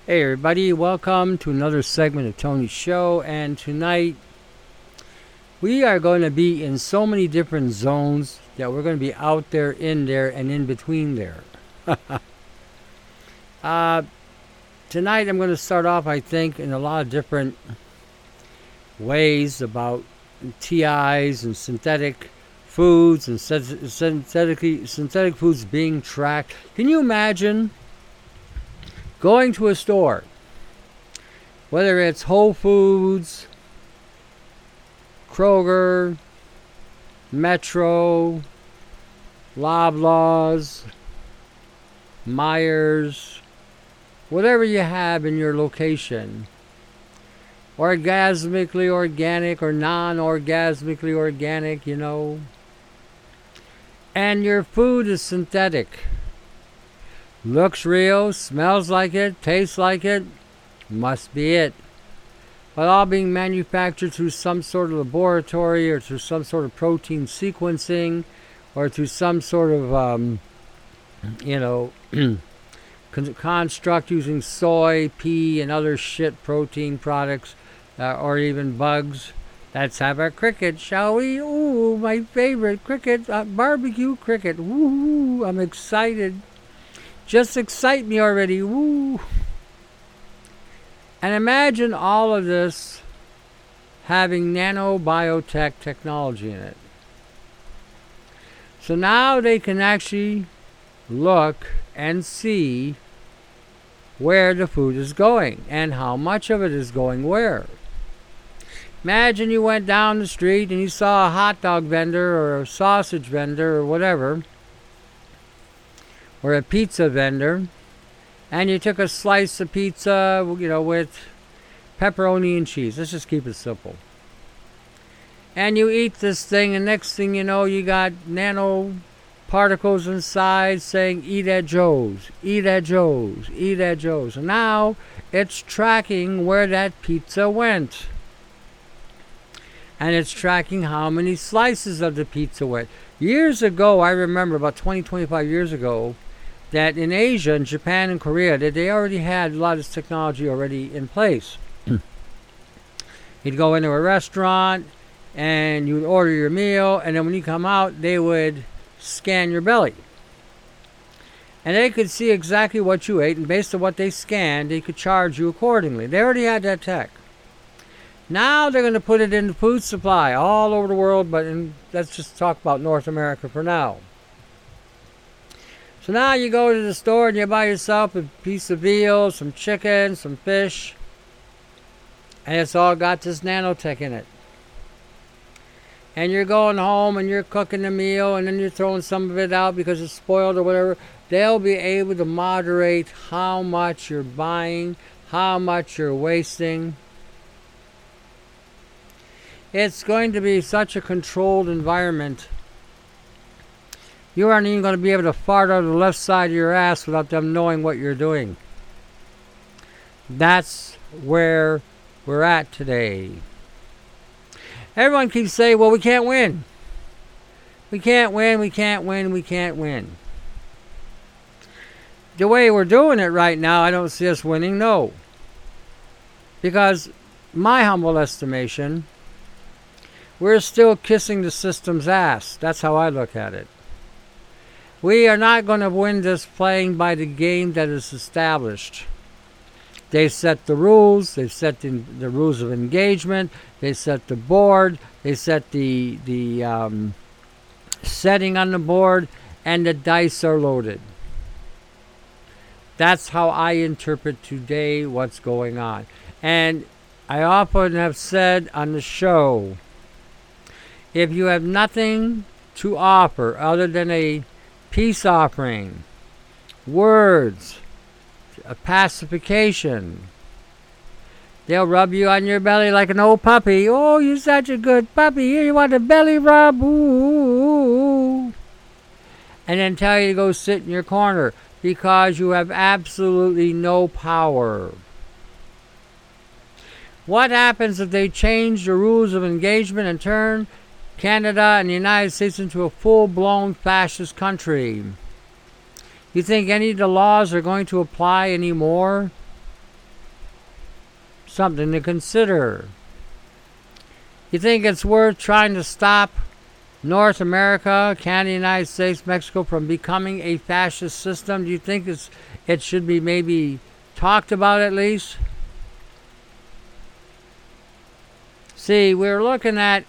Hey everybody, welcome to another segment of Tony's show, and tonight we are going to be in so many different zones that we're going to be out there, in there, and in between there. uh, Tonight I'm going to start off, I think, in a lot of different ways about TIs and synthetic foods and synthetic foods being tracked. Can you imagine going to a store, whether it's Whole Foods, Kroger, Metro, Loblaws, Myers, whatever you have in your location, orgasmically organic or non-orgasmically organic, and your food is synthetic. Looks real, smells like it, tastes like it, must be it. But all being manufactured through some sort of laboratory or through some sort of protein sequencing or through some sort of, construct using soy, pea, and other shit protein products or even bugs. Let's have a cricket, shall we? Ooh, my favorite cricket, barbecue cricket. Ooh, I'm excited. Just excite me already. Woo! And imagine all of this having nanobiotech technology in it. So now they can actually look and see where the food is going and how much of it is going where. Imagine you went down the street and you saw a hot dog vendor or a sausage vendor or whatever, or a pizza vendor, and you took a slice of pizza, with pepperoni and cheese. Let's just keep it simple. And you eat this thing, and next thing you know, you got nanoparticles inside saying, eat at Joe's, eat at Joe's, eat at Joe's. And now it's tracking where that pizza went. And it's tracking how many slices of the pizza went. Years ago, I remember about 25 years ago, that in Asia, in Japan and Korea, that they already had a lot of this technology already in place. You'd go into a restaurant and you'd order your meal, and then when you come out, they would scan your belly. And they could see exactly what you ate, and based on what they scanned, they could charge you accordingly. They already had that tech. Now they're going to put it in the food supply all over the world, but let's just talk about North America for now. So now you go to the store and you buy yourself a piece of veal, some chicken, some fish, and it's all got this nanotech in it. And you're going home and you're cooking the meal, and then you're throwing some of it out because it's spoiled or whatever. They'll be able to moderate how much you're buying, how much you're wasting. It's going to be such a controlled environment. You aren't even going to be able to fart out of the left side of your ass without them knowing what you're doing. That's where we're at today. Everyone keeps saying, well, we can't win. We can't win, we can't win, we can't win. The way we're doing it right now, I don't see us winning, no. Because, my humble estimation, we're still kissing the system's ass. That's how I look at it. We are not going to win this playing by the game that is established. They set the rules. They've set the rules of engagement. They set the board. They set the setting on the board, and the dice are loaded. That's how I interpret today what's going on. And I often have said on the show, if you have nothing to offer other than a peace offering, words, a pacification, they'll rub you on your belly like an old puppy. Oh, you're such a good puppy. Here, you want a belly rub? Ooh. And then tell you to go sit in your corner because you have absolutely no power. What happens if they change the rules of engagement and turn Canada and the United States into a full-blown fascist country? You think any of the laws are going to apply anymore? Something to consider. You think it's worth trying to stop North America, Canada, United States, Mexico from becoming a fascist system? Do you think it should be maybe talked about at least? See, we're looking at,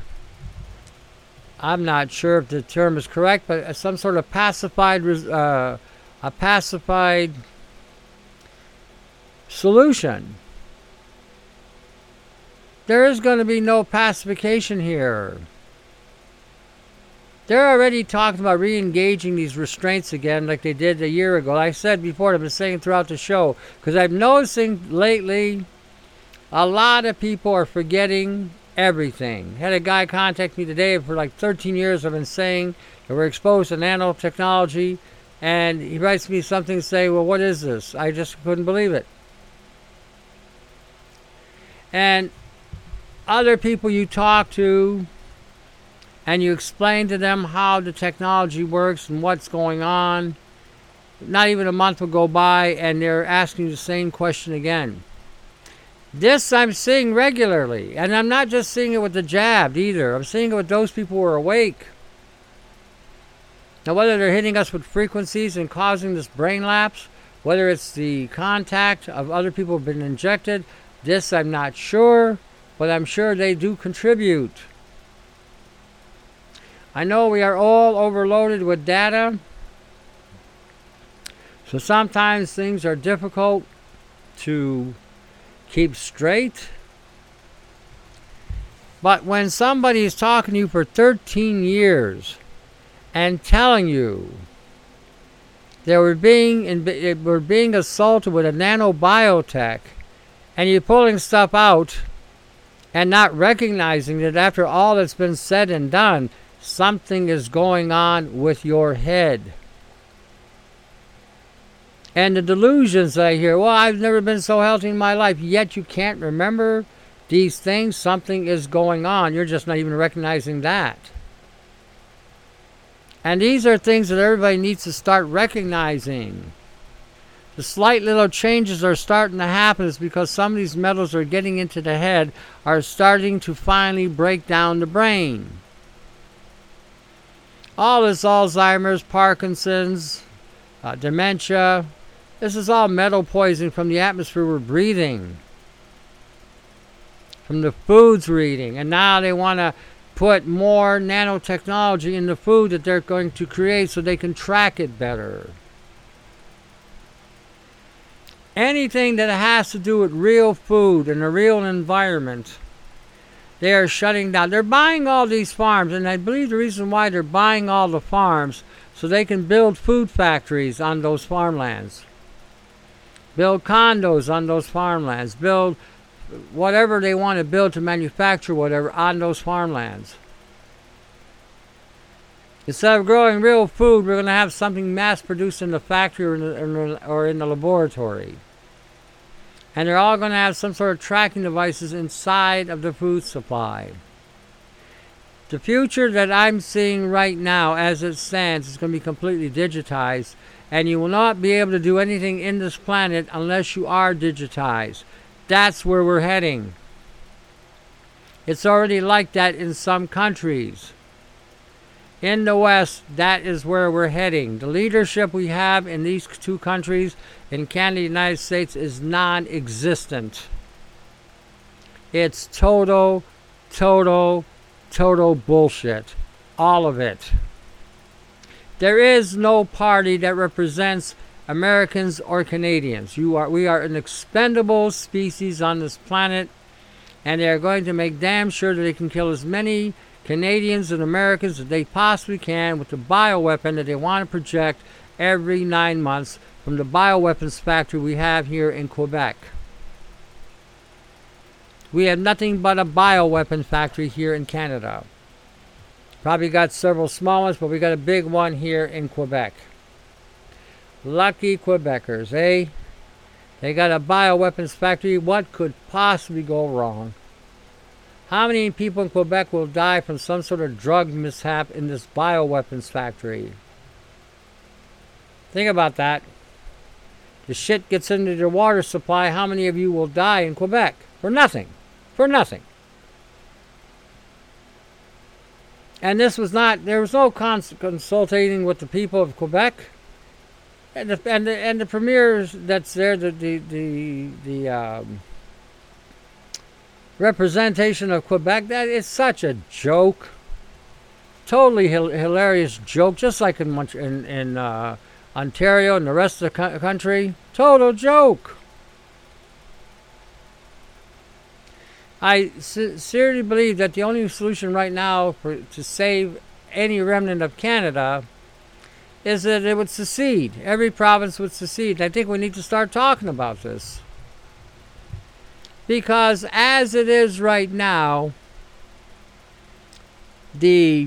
I'm not sure if the term is correct, but some sort of pacified solution. There is going to be no pacification here. They're already talking about re-engaging these restraints again like they did a year ago. Like I said before, I've been saying throughout the show, because I'm noticing lately a lot of people are forgetting everything. Had a guy contact me today. For like 13 years I've been saying that we're exposed to nanotechnology, and he writes me something to say, well, what is this? I just couldn't believe it. And other people you talk to and you explain to them how the technology works and what's going on, not even a month will go by and they're asking you the same question again. This I'm seeing regularly, and I'm not just seeing it with the jabbed either. I'm seeing it with those people who are awake. Now, whether they're hitting us with frequencies and causing this brain lapse, whether it's the contact of other people who have been injected, this I'm not sure, but I'm sure they do contribute. I know we are all overloaded with data, so sometimes things are difficult to keep straight. But when somebody is talking to you for 13 years and telling you that we're being assaulted with a nanobiotech, and you're pulling stuff out and not recognizing that after all that's been said and done, something is going on with your head. And the delusions I hear, well, I've never been so healthy in my life, yet you can't remember these things. Something is going on. You're just not even recognizing that. And these are things that everybody needs to start recognizing. The slight little changes are starting to happen is because some of these metals are getting into the head, are starting to finally break down the brain. All this Alzheimer's, Parkinson's, dementia, this is all metal poisoning from the atmosphere we're breathing, from the foods we're eating. And now they want to put more nanotechnology in the food that they're going to create so they can track it better. Anything that has to do with real food and a real environment, they are shutting down. They're buying all these farms, and I believe the reason why they're buying all the farms so they can build food factories on those farmlands, build condos on those farmlands, build whatever they want to build to manufacture whatever on those farmlands. Instead of growing real food, we're going to have something mass-produced in the factory or in the laboratory. And they're all going to have some sort of tracking devices inside of the food supply. The future that I'm seeing right now, as it stands, is going to be completely digitized. And you will not be able to do anything in this planet unless you are digitized. That's where we're heading. It's already like that in some countries. In the West, that is where we're heading. The leadership we have in these two countries, in Canada and the United States, is non-existent. It's total bullshit. All of it. There is no party that represents Americans or Canadians. We are an expendable species on this planet, and they are going to make damn sure that they can kill as many Canadians and Americans that they possibly can with the bioweapon that they want to project every 9 months from the bioweapons factory we have here in Quebec. We have nothing but a bioweapon factory here in Canada. Probably got several small ones, but we got a big one here in Quebec. Lucky Quebecers, eh? They got a bioweapons factory. What could possibly go wrong? How many people in Quebec will die from some sort of drug mishap in this bioweapons factory? Think about that. The shit gets into their water supply. How many of you will die in Quebec? For nothing. For nothing. And this was not, there was no consulting with the people of Quebec. And the premier that's there, the representation of Quebec, that is such a joke. Totally hilarious joke, just like in Ontario and the rest of the country. Total joke. I sincerely believe that the only solution right now to save any remnant of Canada is that it would secede. Every province would secede. I think we need to start talking about this. Because as it is right now, the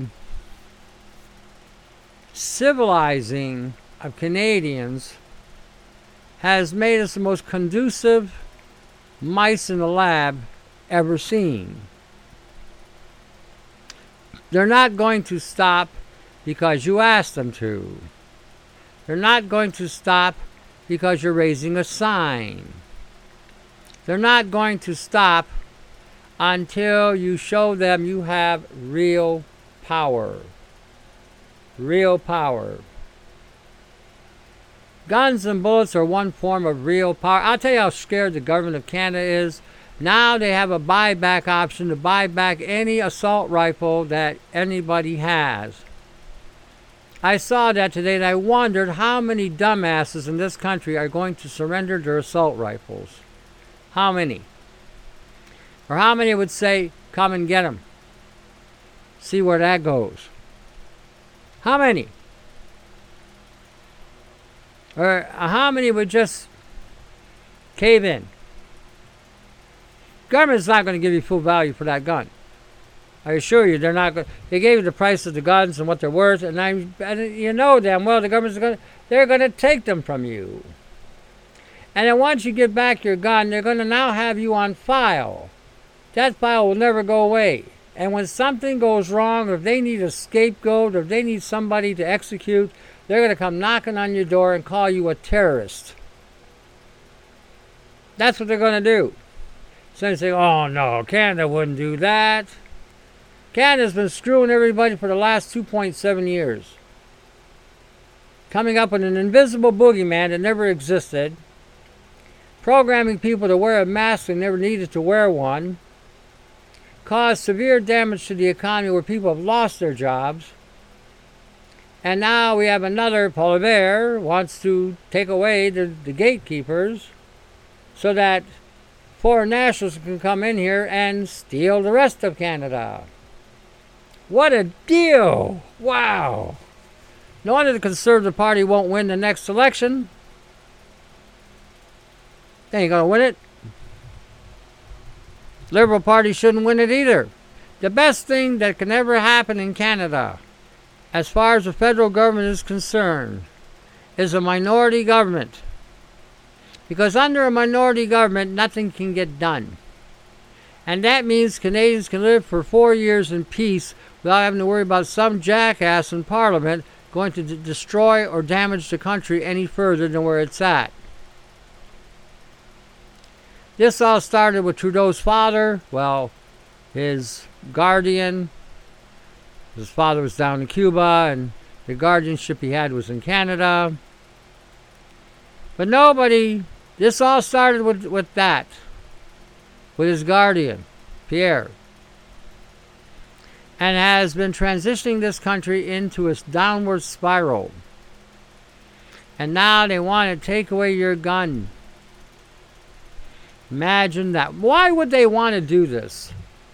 civilizing of Canadians has made us the most conducive mice in the lab ever seen. They're not going to stop because you asked them to. They're not going to stop because you're raising a sign. They're not going to stop until you show them you have real power. Real power. Guns and bullets are one form of real power. I'll tell you how scared the government of Canada is. Now they have a buyback option to buy back any assault rifle that anybody has. I saw that today and I wondered how many dumbasses in this country are going to surrender their assault rifles. How many? Or how many would say, come and get them? See where that goes. How many? Or how many would just cave in? Government's not going to give you full value for that gun. I assure you, they're not going. They gave you the price of the guns and what they're worth, and you know damn well the government's they're going to take them from you. And then once you get back your gun, they're going to now have you on file. That file will never go away. And when something goes wrong, or if they need a scapegoat, or if they need somebody to execute, they're going to come knocking on your door and call you a terrorist. That's what they're going to do. So they say, oh no, Canada wouldn't do that. Canada's been screwing everybody for the last 2.7 years. Coming up with an invisible boogeyman that never existed. Programming people to wear a mask and never needed to wear one. Caused severe damage to the economy where people have lost their jobs. And now we have another Poilievre wants to take away the gatekeepers so that foreign nationals can come in here and steal the rest of Canada. What a deal! Wow! No wonder the Conservative Party won't win the next election. They ain't gonna win it. Liberal Party shouldn't win it either. The best thing that can ever happen in Canada, as far as the federal government is concerned, is a minority government. Because under a minority government, nothing can get done. And that means Canadians can live for 4 years in peace without having to worry about some jackass in Parliament going to destroy or damage the country any further than where it's at. This all started with Trudeau's father. Well, his guardian. His father was down in Cuba, and the guardianship he had was in Canada. But nobody... This all started with that. With his guardian, Pierre. And has been transitioning this country into its downward spiral. And now they want to take away your gun. Imagine that. Why would they want to do this?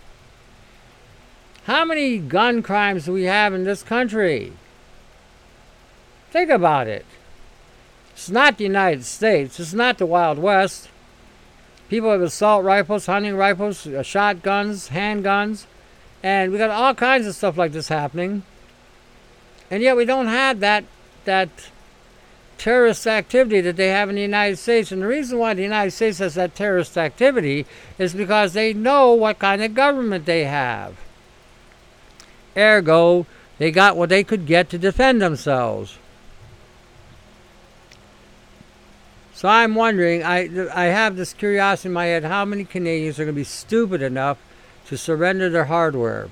How many gun crimes do we have in this country? Think about it. It's not the United States. It's not the Wild West. People have assault rifles, hunting rifles, shotguns, handguns. And we got all kinds of stuff like this happening. And yet we don't have that terrorist activity that they have in the United States. And the reason why the United States has that terrorist activity is because they know what kind of government they have. Ergo, they got what they could get to defend themselves. So I'm wondering, I have this curiosity in my head, how many Canadians are going to be stupid enough to surrender their hardware?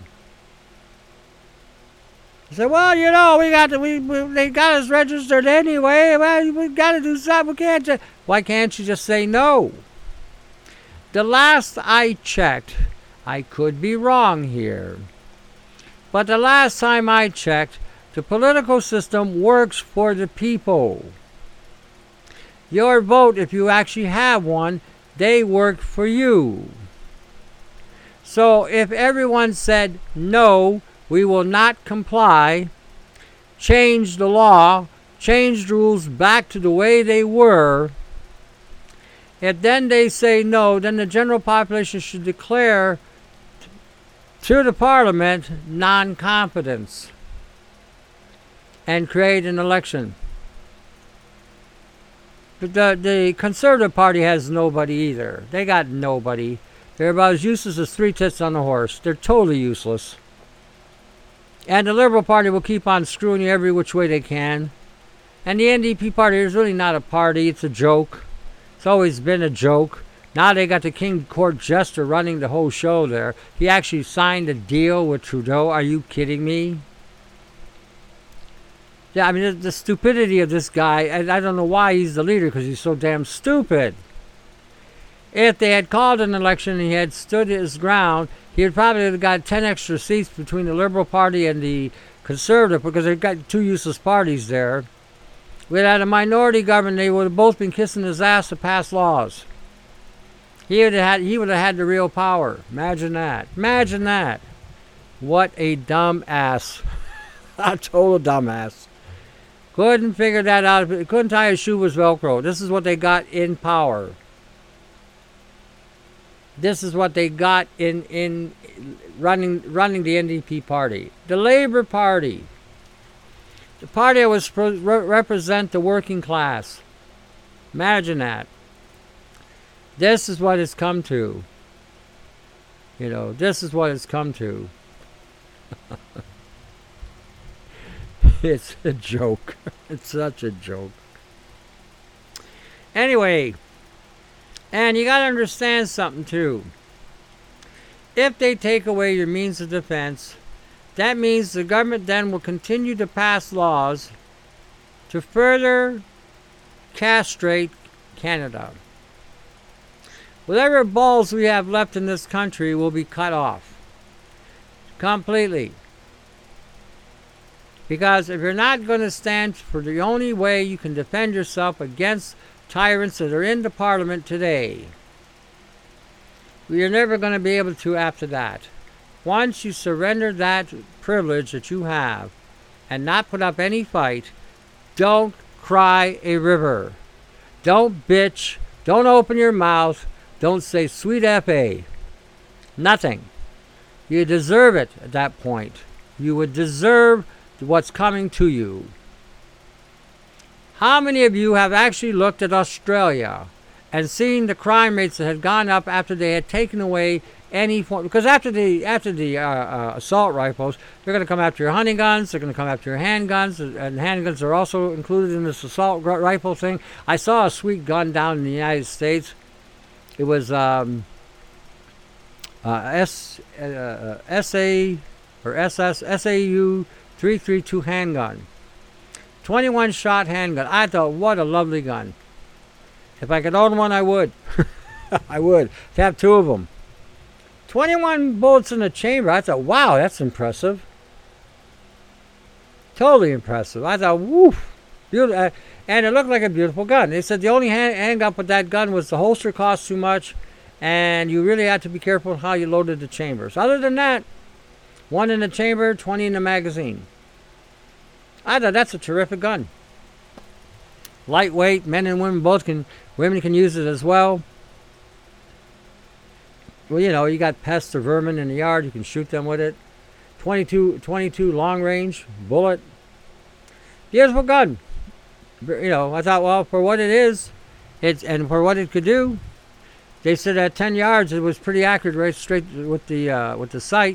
They say, well, they got us registered anyway. Well, we got to do something. We can't. Why can't you just say no? The last I checked, I could be wrong here, but the last time I checked, the political system works for the people. Your vote, if you actually have one, they work for you. So if everyone said, no, we will not comply, change the law, change the rules back to the way they were, if then they say no, then the general population should declare to the parliament non-competence and create an election. The Conservative Party has nobody either. They got nobody. They're about as useless as three tits on a horse. They're totally useless. And the Liberal Party will keep on screwing you every which way they can. And the NDP Party is really not a party. It's a joke. It's always been a joke. Now they got the King Court Jester running the whole show there. He actually signed a deal with Trudeau. Are you kidding me? Yeah, I mean, the stupidity of this guy, and I don't know why he's the leader, because he's so damn stupid. If they had called an election and he had stood his ground, he would probably have got 10 extra seats between the Liberal Party and the Conservative, because they've got two useless parties there. Without a minority government, they would have both been kissing his ass to pass laws. He would have had the real power. Imagine that. Imagine that. What a dumb ass. A total dumbass. Couldn't figure that out. Couldn't tie his shoe with Velcro. This is what they got in power. This is what they got in running the NDP party. The Labour Party. The party that was represent the working class. Imagine that. This is what it's come to. This is what it's come to. It's a joke. It's such a joke. Anyway, and you got to understand something too. If they take away your means of defense, that means the government then will continue to pass laws to further castrate Canada. Whatever balls we have left in this country will be cut off completely. Because if you're not going to stand for the only way you can defend yourself against tyrants that are in the parliament today, you're never going to be able to after that. Once you surrender that privilege that you have and not put up any fight, don't cry a river. Don't bitch. Don't open your mouth. Don't say sweet F.A. Nothing. You deserve it at that point. You would deserve what's coming to you. How many of you have actually looked at Australia and seen the crime rates that had gone up after they had taken away any form? Because after the assault rifles, they're going to come after your hunting guns. They're going to come after your handguns, and handguns are also included in this assault rifle thing. I saw a sweet gun down in the United States. It was SA or SAU 332 handgun. 21 shot handgun. I thought, what a lovely gun. If I could own one, I would. I would. To have two of them. 21 bullets in the chamber. I thought, wow, that's impressive. Totally impressive. I thought, woof. Beautiful. And it looked like a beautiful gun. They said the only handgun with that gun was the holster cost too much, and you really had to be careful how you loaded the chambers. Other than that, 1 in the chamber, 20 in the magazine. I thought that's a terrific gun. Lightweight, men and women both can. Women can use it as well. Well, you got pests or vermin in the yard, you can shoot them with it. 22 long range bullet. Beautiful gun. I thought, well, for what it is, and for what it could do, they said at 10 yards it was pretty accurate, right straight with the sight.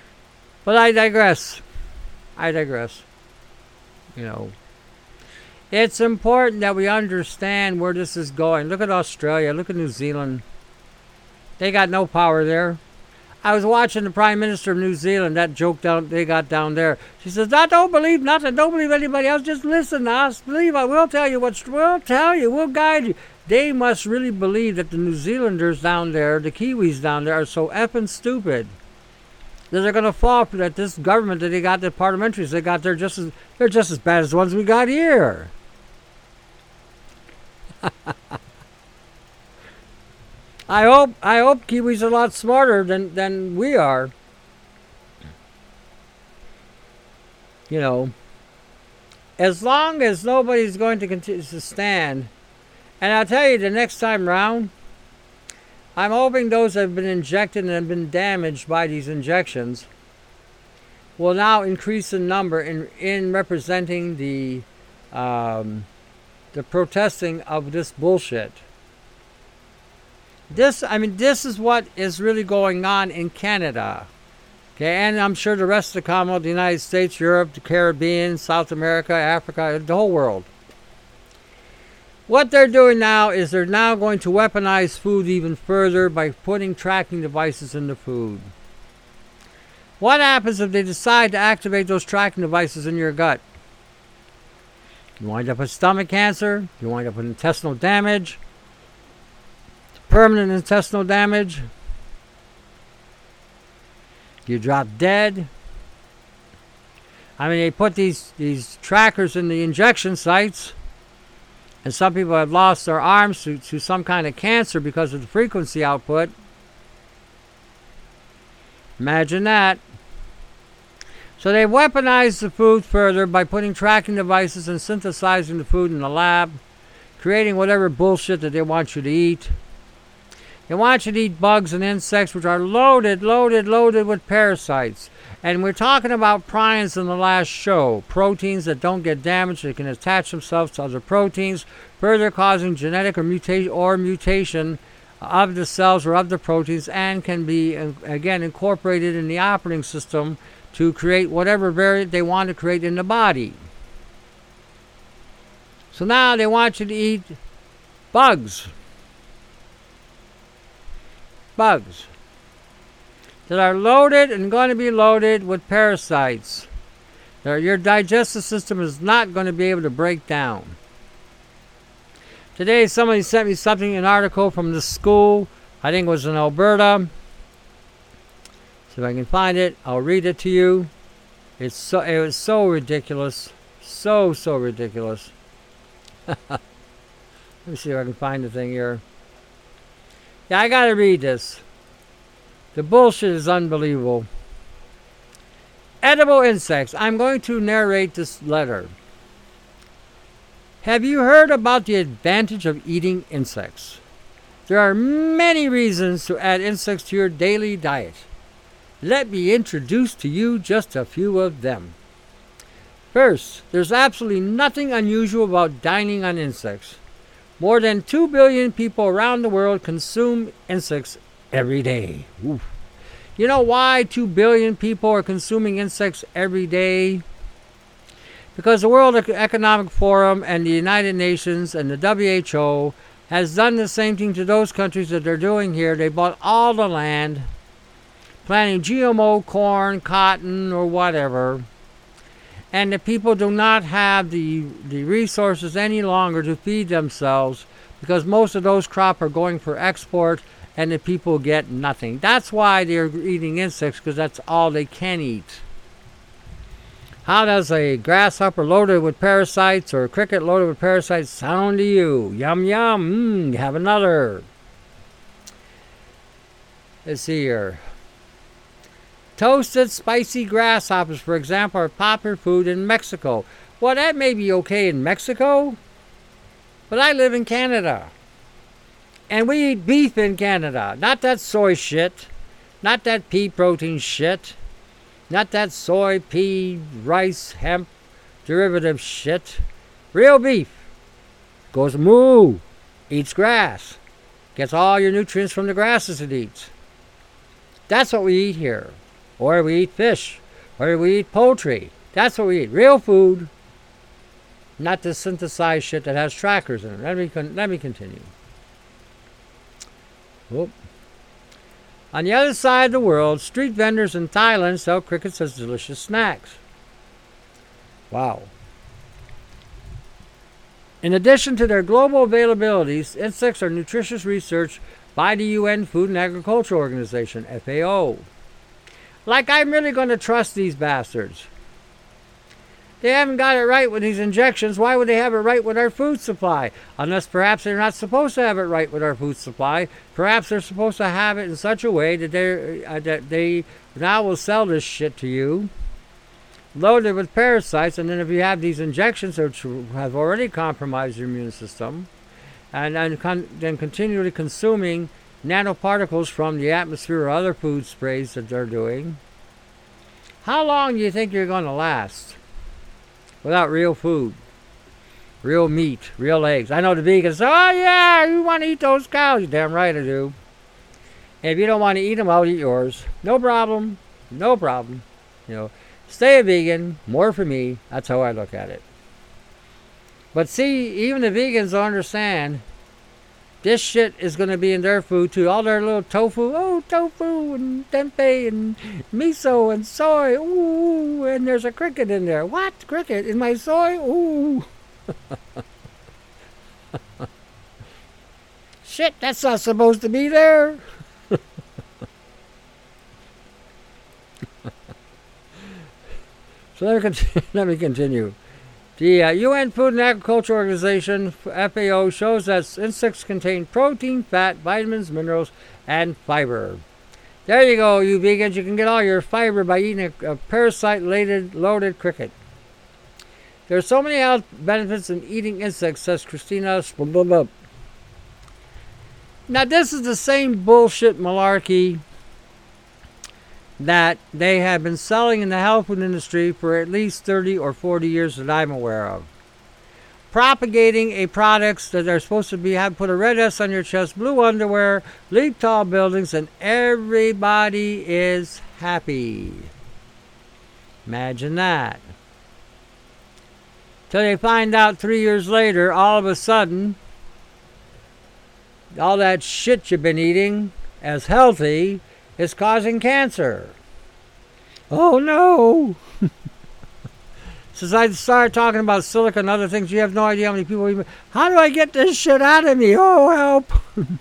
But I digress. It's important that we understand where this is going. Look at Australia. Look at New Zealand. They got no power there. I was watching the Prime Minister of New Zealand, that joke they got down there. She says, I don't believe nothing. Don't believe anybody else. Just listen to us. Believe us. We'll tell you. We'll guide you. They must really believe that the New Zealanders down there, the Kiwis down there, are so effing stupid that they're going to fall for that. This government that they got, the parliamentaries they got, they're just as bad as the ones we got here. I hope Kiwis are a lot smarter than we are. You know, as long as nobody's going to continue to stand, and I'll tell you, the next time round, I'm hoping those that have been injected and have been damaged by these injections will now increase in number in representing the protesting of this bullshit. This is what is really going on in Canada. Okay, and I'm sure the rest of the Commonwealth, the United States, Europe, the Caribbean, South America, Africa, the whole world. What they're doing now is they're now going to weaponize food even further by putting tracking devices in the food. What happens if they decide to activate those tracking devices in your gut? You wind up with stomach cancer, you wind up with intestinal damage, permanent intestinal damage, you drop dead. I mean, they put these trackers in the injection sites, and some people have lost their arms to some kind of cancer because of the frequency output. Imagine that. So they weaponized the food further by putting tracking devices and synthesizing the food in the lab, creating whatever bullshit that they want you to eat. They want you to eat bugs and insects which are loaded with parasites. And we're talking about prions in the last show. Proteins that don't get damaged, they can attach themselves to other proteins, further causing genetic or mutation of the cells or of the proteins, and can be, again, incorporated in the operating system to create whatever variant they want to create in the body. So now they want you to eat bugs that are loaded and going to be loaded with parasites that your digestive system is not going to be able to break down. Today somebody sent me an article from the school, I think it was in Alberta. See if I can find it. I'll read it to you. It was so ridiculous. So ridiculous. Let me see if I can find the thing here. Yeah, I gotta read this. The bullshit is unbelievable. Edible insects. I'm going to narrate this letter. Have you heard about the advantage of eating insects? There are many reasons to add insects to your daily diet. Let me introduce to you just a few of them. First, there's absolutely nothing unusual about dining on insects. More than 2 billion people around the world consume insects every day. Oof. You know why 2 billion people are consuming insects every day? Because the World Economic Forum and the United Nations and the WHO has done the same thing to those countries that they're doing here. They bought all the land, planting GMO corn, cotton, or whatever. And the people do not have the resources any longer to feed themselves because most of those crops are going for export and the people get nothing. That's why they're eating insects, because that's all they can eat. How does a grasshopper loaded with parasites or a cricket loaded with parasites sound to you? Yum, yum. Have another. Let's see here. Toasted spicy grasshoppers, for example, are popular food in Mexico. Well, that may be okay in Mexico, but I live in Canada. And we eat beef in Canada. Not that soy shit. Not that pea protein shit. Not that soy, pea, rice, hemp, derivative shit. Real beef. Goes moo. Eats grass. Gets all your nutrients from the grasses it eats. That's what we eat here. Or we eat fish. Or we eat poultry. That's what we eat. Real food. not this synthesized shit that has trackers in it. Let me continue. Whoop. On the other side of the world, street vendors in Thailand sell crickets as delicious snacks. Wow. In addition to their global availabilities, insects are nutritious research by the UN Food and Agriculture Organization, FAO. Like, I'm really going to trust these bastards. They haven't got it right with these injections. Why would they have it right with our food supply? Unless perhaps they're not supposed to have it right with our food supply. Perhaps they're supposed to have it in such a way that they now will sell this shit to you, loaded with parasites. And then if you have these injections which have already compromised your immune system, and then continually consuming nanoparticles from the atmosphere or other food sprays that they're doing, how long do you think you're going to last without real food, real meat, real eggs? I know the vegans say, oh yeah, you want to eat those cows. You're damn right I do. And if you don't want to eat them, I'll eat yours. No problem. No problem. Stay a vegan. More for me. That's how I look at it. But see, even the vegans don't understand this shit is going to be in their food too. All their little tofu. Oh, tofu and tempeh and miso and soy. Ooh, and there's a cricket in there. What? Cricket in my soy? Ooh. Shit, that's not supposed to be there. So let me continue. The UN Food and Agriculture Organization, FAO, shows that insects contain protein, fat, vitamins, minerals, and fiber. There you go, you vegans. You can get all your fiber by eating a parasite-loaded cricket. There are so many health benefits in eating insects, says Christina. Now, this is the same bullshit malarkey that they have been selling in the health food industry for at least 30 or 40 years that I'm aware of. Propagating a products that are supposed to put a red S on your chest, blue underwear, leap tall buildings, and everybody is happy. Imagine that. Till they find out 3 years later, all of a sudden, all that shit you've been eating as healthy is causing cancer. Oh no! Since I started talking about silica and other things, you have no idea how many people even... How do I get this shit out of me? Oh, help!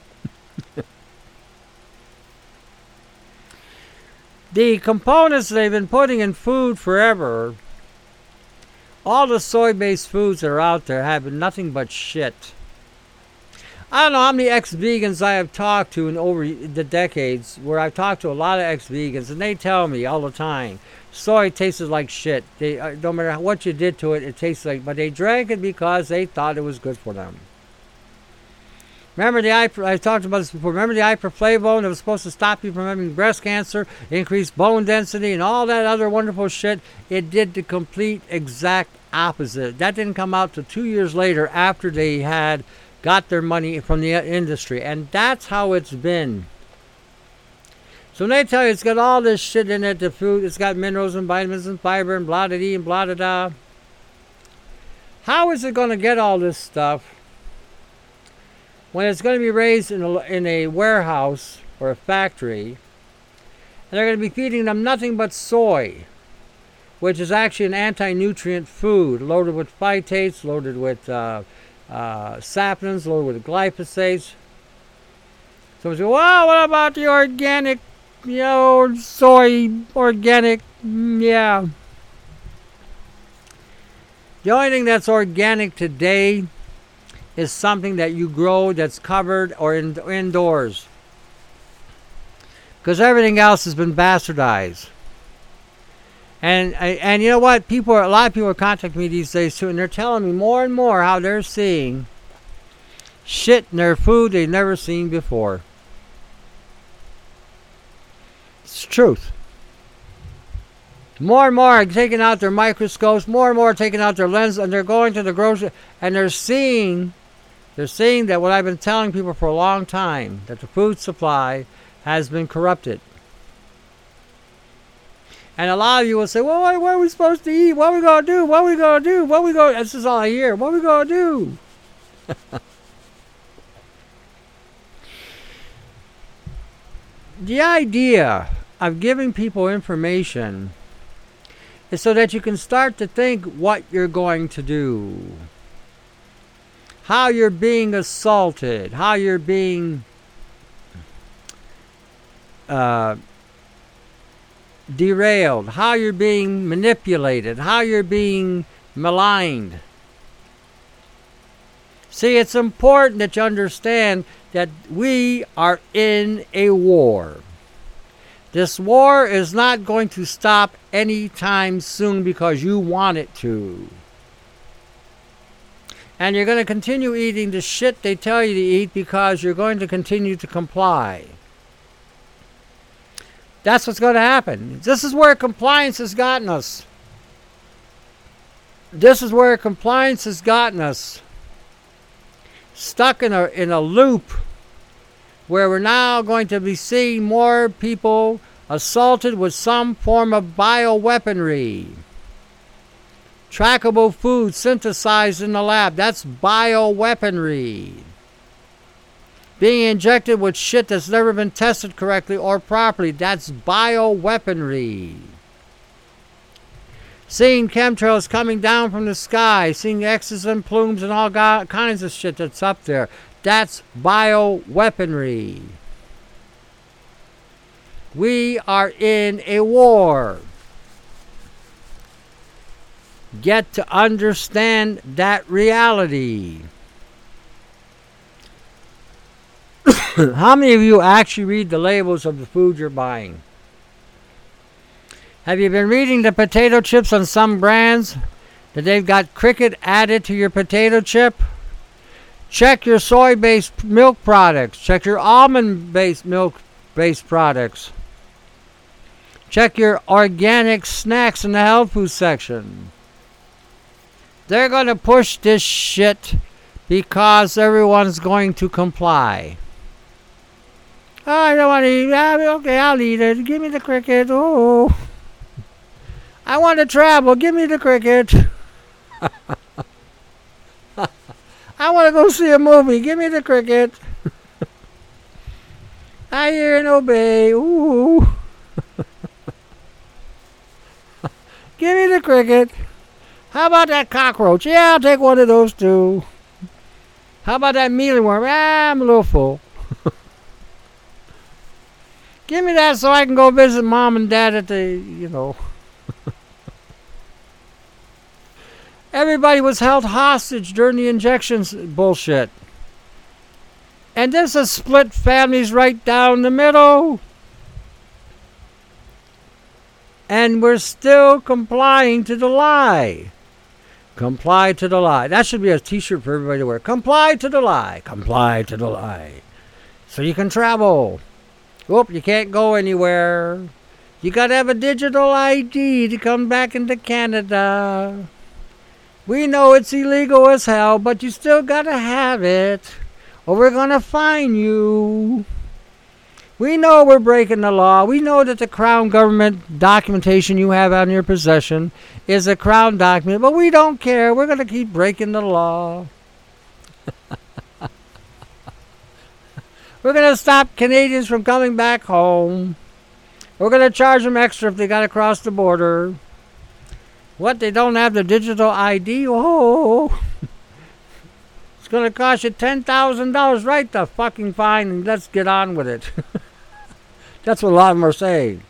The components they've been putting in food forever, all the soy-based foods that are out there have been nothing but shit. I don't know how many ex-vegans I have talked to in over the decades, where I've talked to a lot of ex-vegans, and they tell me all the time, soy tastes like shit. No matter what you did to it, it tastes like... But they drank it because they thought it was good for them. Remember I talked about this before. Remember the iproflavone that was supposed to stop you from having breast cancer, increase bone density, and all that other wonderful shit? It did the complete exact opposite. That didn't come out till 2 years later after they had got their money from the industry. And that's how it's been. So when they tell you it's got all this shit in it, the food, it's got minerals and vitamins and fiber and blah-da-dee and blah-da-da. How is it going to get all this stuff when it's going to be raised in a warehouse or a factory, and they're going to be feeding them nothing but soy, which is actually an anti-nutrient food, loaded with phytates, loaded with saponins, loaded with glyphosates. So we say, well, what about the organic, soy, organic? Yeah. The only thing that's organic today is something that you grow that's covered or indoors. Because everything else has been bastardized. And you know what? A lot of people are contacting me these days too, and they're telling me more and more how they're seeing shit in their food they've never seen before. It's the truth. More and more are taking out their microscopes, more and more are taking out their lens, and they're going to the grocery, and they're seeing that what I've been telling people for a long time, that the food supply has been corrupted. And a lot of you will say, well, what are we supposed to eat? What are we going to do? What are we going to do? What are we going to... This is all I hear. What are we going to do? The idea of giving people information is so that you can start to think what you're going to do. How you're being assaulted. How you're being... derailed, how you're being manipulated, how you're being maligned. See, it's important that you understand that we are in a war. This war is not going to stop anytime soon because you want it to. And you're going to continue eating the shit they tell you to eat because you're going to continue to comply. That's what's going to happen. This is where compliance has gotten us. This is where compliance has gotten us. Stuck in a loop where we're now going to be seeing more people assaulted with some form of bioweaponry. Trackable food synthesized in the lab. That's bioweaponry. Being injected with shit that's never been tested correctly or properly. That's bioweaponry. Seeing chemtrails coming down from the sky. Seeing X's and plumes and all kinds of shit that's up there. That's bioweaponry. We are in a war. Get to understand that reality. How many of you actually read the labels of the food you're buying? Have you been reading the potato chips on some brands that they've got cricket added to your potato chip? Check your soy-based milk products. Check your almond-based milk-based products. Check your organic snacks in the health food section. They're going to push this shit because everyone's going to comply. Oh, I don't want to eat. Okay, I'll eat it. Give me the cricket. Oh, I want to travel. Give me the cricket. I want to go see a movie. Give me the cricket. I hear and obey. Ooh. Give me the cricket. How about that cockroach? Yeah, I'll take one of those too. How about that mealyworm? I'm a little full. Give me that so I can go visit mom and dad at the, Everybody was held hostage during the injections bullshit. And this has split families right down the middle. And we're still complying to the lie. Comply to the lie. That should be a t-shirt for everybody to wear. Comply to the lie. Comply to the lie. So you can travel. Whoop, you can't go anywhere. You got to have a digital ID to come back into Canada. We know it's illegal as hell, but you still got to have it, or we're going to fine you. We know we're breaking the law. We know that the Crown government documentation you have out in your possession is a Crown document, but we don't care. We're going to keep breaking the law. We're going to stop Canadians from coming back home. We're going to charge them extra if they got to cross the border. What, they don't have the digital ID? Oh, it's going to cost you $10,000. Write the fucking fine and let's get on with it. That's what a lot of them are saying.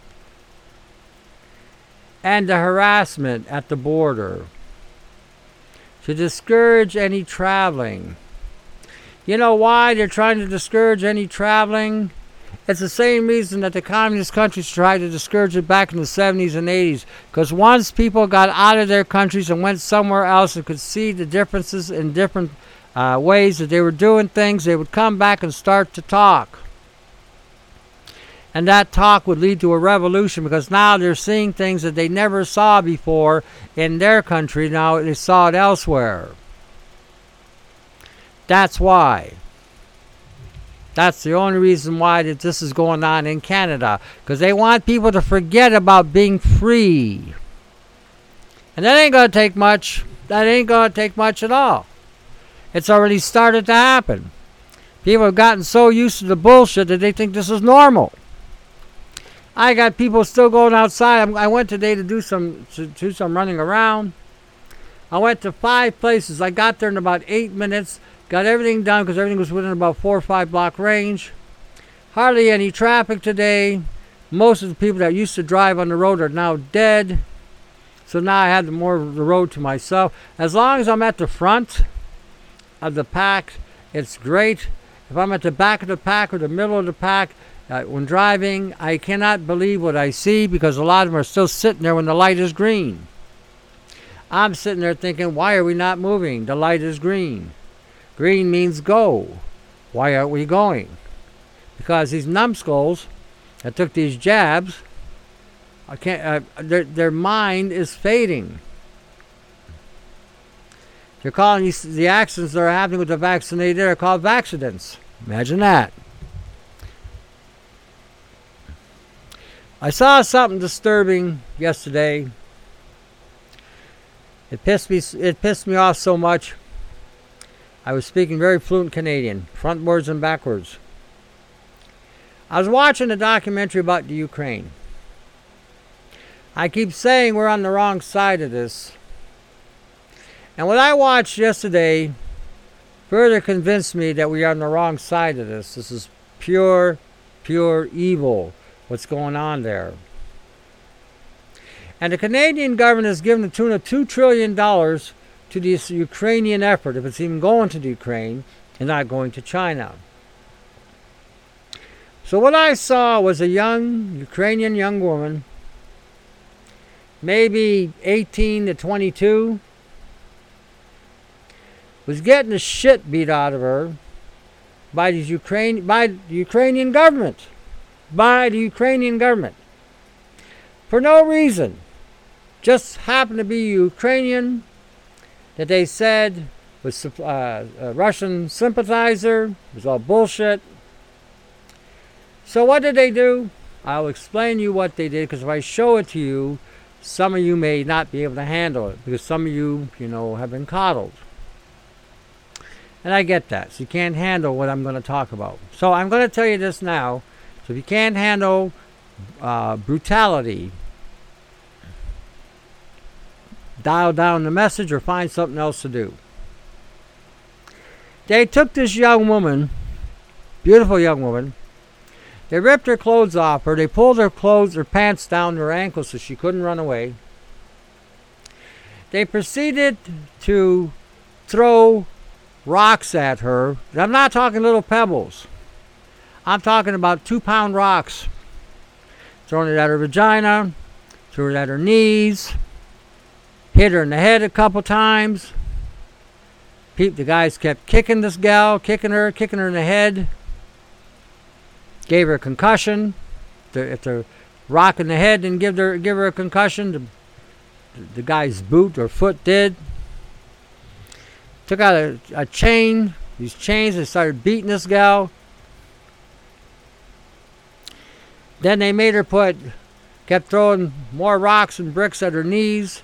And the harassment at the border to discourage any traveling. You know why they're trying to discourage any traveling? It's the same reason that the communist countries tried to discourage it back in the 70s and 80s. Because once people got out of their countries and went somewhere else and could see the differences in different ways that they were doing things, they would come back and start to talk. And that talk would lead to a revolution because now they're seeing things that they never saw before in their country. Now they saw it elsewhere. That's why. That's the only reason why that this is going on in Canada. Because they want people to forget about being free. And that ain't going to take much. That ain't going to take much at all. It's already started to happen. People have gotten so used to the bullshit that they think this is normal. I got people still going outside. I went today to do some running around. I went to 5 places. I got there in about 8 minutes. Got everything done because everything was within about 4 or 5 block range. Hardly any traffic today. Most of the people that used to drive on the road are now dead. So now I have the road to myself. As long as I'm at the front of the pack, it's great. If I'm at the back of the pack or the middle of the pack, when driving, I cannot believe what I see because a lot of them are still sitting there when the light is green. I'm sitting there thinking, why are we not moving? The light is green. Green means go. Why aren't we going? Because these numbskulls that took these jabs, their mind is fading. They're calling the accidents that are happening with the vaccinated are called vaccidents. Imagine that. I saw something disturbing yesterday. It pissed me off so much. I was speaking very fluent Canadian, frontwards and backwards. I was watching a documentary about the Ukraine. I keep saying we're on the wrong side of this. And what I watched yesterday further convinced me that we are on the wrong side of this. This is pure evil, what's going on there. And the Canadian government has given the tune of $2 trillion to this Ukrainian effort, if it's even going to the Ukraine and not going to China. So what I saw was a Ukrainian young woman, maybe 18 to 22, was getting the shit beat out of her by the Ukrainian government. By the Ukrainian government. For no reason. Just happened to be a Ukrainian that they said was a Russian sympathizer. It was all bullshit. So what did they do? I'll explain to you what they did, because if I show it to you, some of you may not be able to handle it, because some of you, have been coddled. And I get that. So you can't handle what I'm going to talk about. So I'm going to tell you this now. So if you can't handle brutality, dial down the message or find something else to do. They took this young woman, beautiful young woman. They ripped her clothes off her. They pulled her pants down to her ankles so she couldn't run away. They proceeded to throw rocks at her. I'm not talking little pebbles. I'm talking about 2-pound rocks. Throwing it at her vagina, threw it at her knees, hit her in the head a couple times. The guys kept kicking this gal, kicking her in the head. Gave her a concussion. If the rock in the head didn't give her a concussion, the guy's boot or foot did. Took out a chain, these chains, and started beating this gal. Then they made her kept throwing more rocks and bricks at her knees.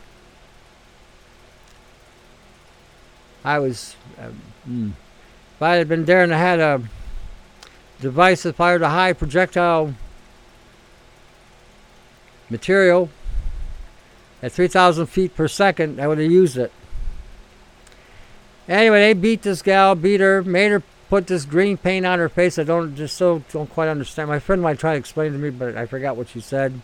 If I had been there and I had a device that fired a high projectile material at 3,000 feet per second, I would have used it. Anyway, they beat this gal, beat her, made her put this green paint on her face. I don't quite understand. My friend might try to explain to me, but I forgot what she said.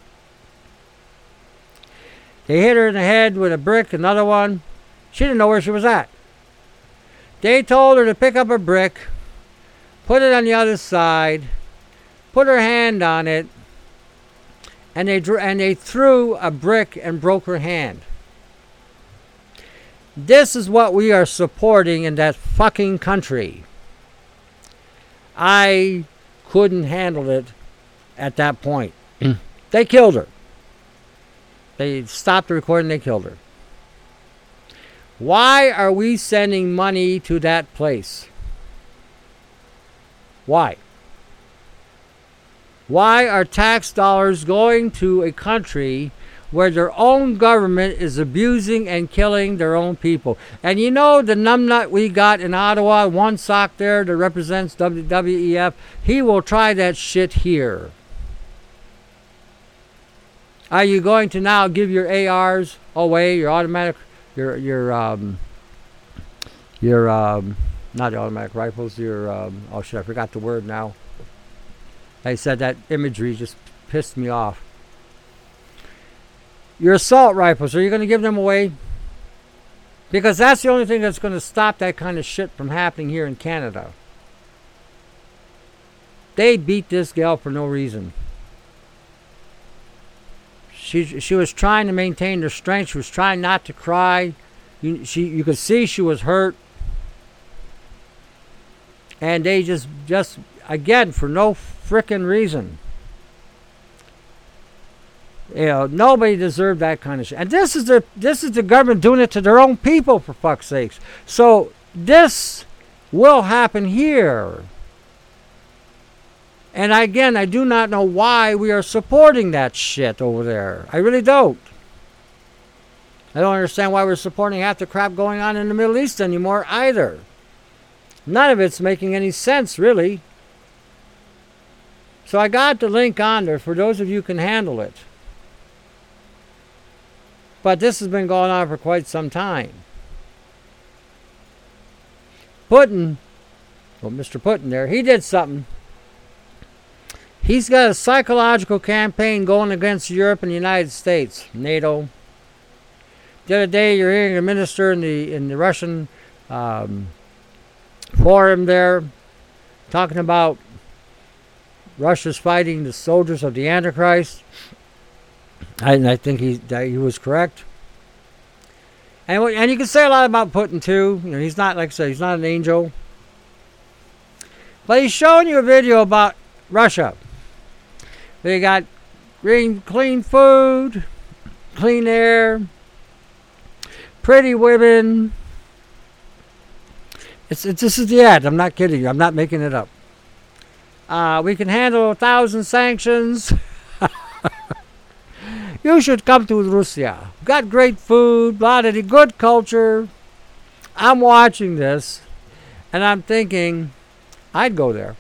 They hit her in the head with a brick, another one. She didn't know where she was at. They told her to pick up a brick, put it on the other side, put her hand on it, and they threw a brick and broke her hand. This is what we are supporting in that fucking country. I couldn't handle it at that point. They killed her. They stopped the recording, they killed her. Why are we sending money to that place? Why? Why are tax dollars going to a country where their own government is abusing and killing their own people? And you know the numbnut we got in Ottawa, one sock there that represents WWEF, he will try that shit here. Are you going to now give your ARs away, your automatic, not the automatic rifles, oh shit, I forgot the word now. I said that imagery just pissed me off. Your assault rifles, are you going to give them away? Because that's the only thing that's going to stop that kind of shit from happening here in Canada. They beat this gal for no reason. She was trying to maintain her strength. She was trying not to cry. You could see she was hurt. And they just again, for no frickin' reason. You know, nobody deserved that kind of shit. And this is the government doing it to their own people, for fuck's sakes. So this will happen here. And again, I do not know why we are supporting that shit over there. I really don't. I don't understand why we're supporting half the crap going on in the Middle East anymore either. None of it's making any sense, really. So I got the link on there for those of you who can handle it. But this has been going on for quite some time. Putin, well, Mr. Putin there, he did something. He's got a psychological campaign going against Europe and the United States, NATO. The other day, you're hearing a minister in the Russian forum there talking about Russia's fighting the soldiers of the Antichrist. And I think he was correct. And you can say a lot about Putin too. You know, he's not, like I said, he's not an angel. But he's showing you a video about Russia. They got clean food, clean air, pretty women. This is the ad. I'm not kidding you. I'm not making it up. We can handle 1,000 sanctions. You should come to Russia. Got great food, a lot of good culture. I'm watching this, and I'm thinking, I'd go there.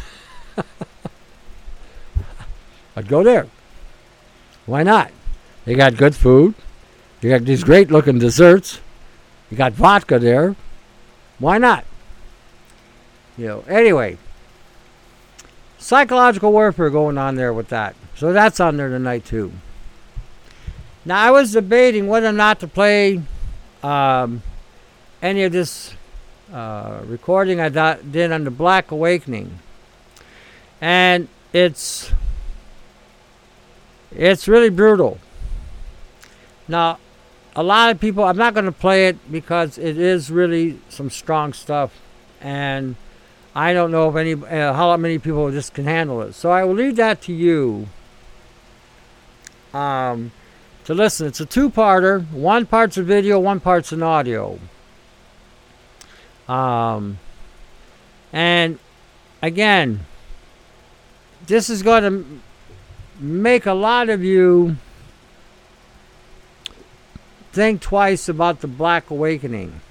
I'd go there. Why not? They got good food. You got these great looking desserts. You got vodka there. Why not? You know, anyway. Psychological warfare going on there with that. So that's on there tonight too. Now I was debating whether or not to play any of this recording I did on the Black Awakening. And it's really brutal. Now, a lot of people, I'm not going to play it because it is really some strong stuff, and I don't know if how many people just can handle it. So I will leave that to you to listen. It's a two-parter. One part's a video, one part's an audio. And again, this is going to make a lot of you think twice about the Black Awakening.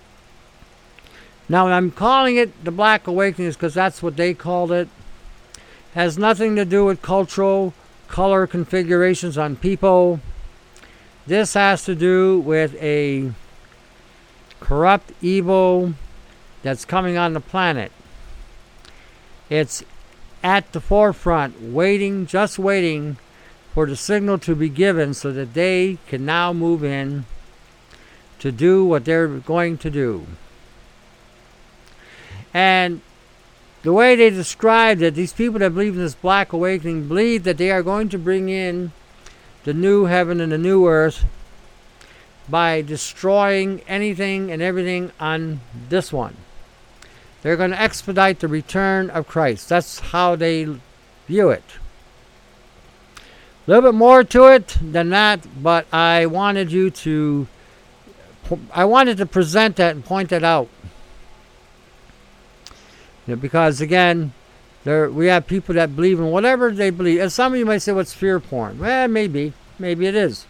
Now, I'm calling it the Black Awakening because that's what they called it. Has nothing to do with cultural color configurations on people. This has to do with a corrupt evil that's coming on the planet. It's at the forefront, just waiting for the signal to be given so that they can now move in to do what they're going to do. And the way they described it, these people that believe in this Black Awakening believe that they are going to bring in the new heaven and the new earth by destroying anything and everything on this one. They're going to expedite the return of Christ. That's how they view it. A little bit more to it than that, but I wanted to present that and point that out. You know, because again, We have people that believe in whatever they believe. And some of you might say, what's fear porn? Well, maybe. Maybe it is.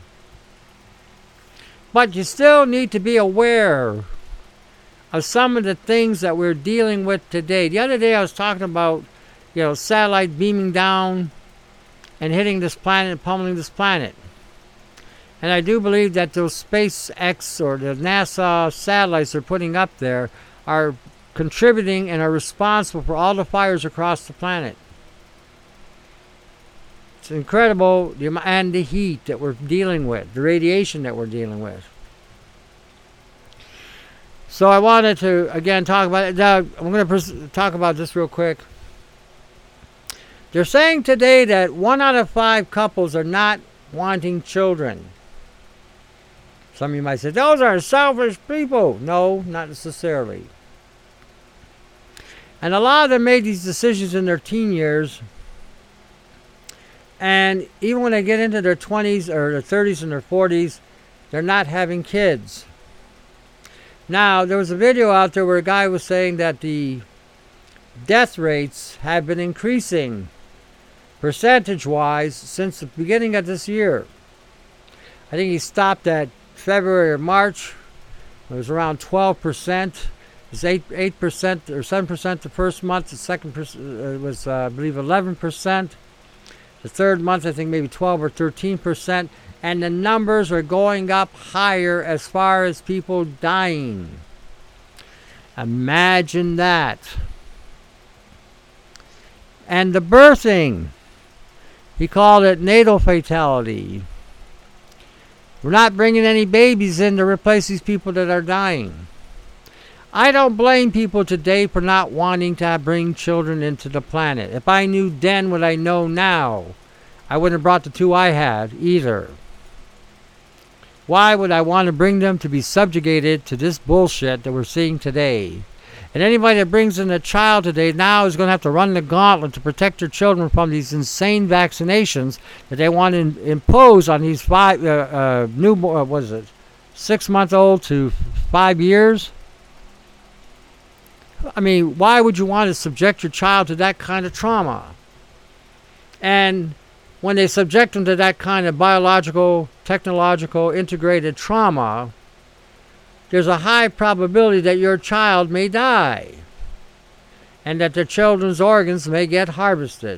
But you still need to be aware of some of the things that we're dealing with today. The other day I was talking about, satellite beaming down and hitting this planet and pummeling this planet. And I do believe that those SpaceX or the NASA satellites they're putting up there are contributing and are responsible for all the fires across the planet. It's incredible, and the heat that we're dealing with, the radiation that we're dealing with. So I wanted to, again, talk about it. Now, I'm going to talk about this real quick. They're saying today that 1 out of 5 couples are not wanting children. Some of you might say, those are selfish people. No, not necessarily. And a lot of them made these decisions in their teen years. And even when they get into their 20s or their 30s and their 40s, they're not having kids. Now, there was a video out there where a guy was saying that the death rates have been increasing percentage-wise since the beginning of this year. I think he stopped at February or March. It was around 12%. It's 8% or 7% the first month. The second was, I believe, 11%. The third month, I think, maybe 12 or 13%. And the numbers are going up higher as far as people dying. Imagine that. And the birthing, he called it natal fatality. We're not bringing any babies in to replace these people that are dying. I don't blame people today for not wanting to bring children into the planet. If I knew then what I know now, I wouldn't have brought the 2 I had either. Why would I want to bring them to be subjugated to this bullshit that we're seeing today? And anybody that brings in a child today now is going to have to run the gauntlet to protect their children from these insane vaccinations that they want to impose on these 6-month-old to 5 years. I mean, why would you want to subject your child to that kind of trauma? And when they subject them to that kind of biological, technological, integrated trauma, there's a high probability that your child may die and that their children's organs may get harvested.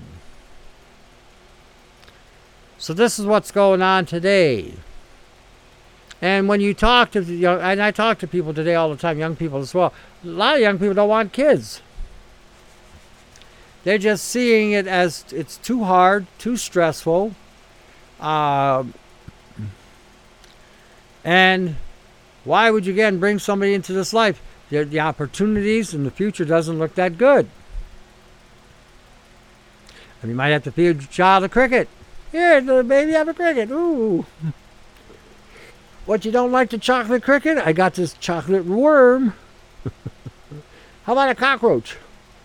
So this is what's going on today. And when you talk to and I talk to people today all the time, young people as well, a lot of young people don't want kids. They're just seeing it as it's too hard, too stressful, and why would you again bring somebody into this life? The opportunities in the future doesn't look that good. And you might have to feed your child a cricket. Here, little baby, have a cricket. Ooh. What, you don't like the chocolate cricket? I got this chocolate worm. How about a cockroach?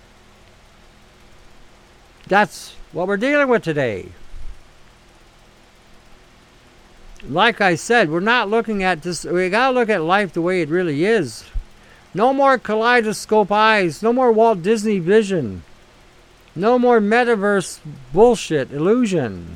That's what we're dealing with today. Like I said, we're not looking at this. We got to look at life the way it really is. No more kaleidoscope eyes. No more Walt Disney vision. No more metaverse bullshit, illusion.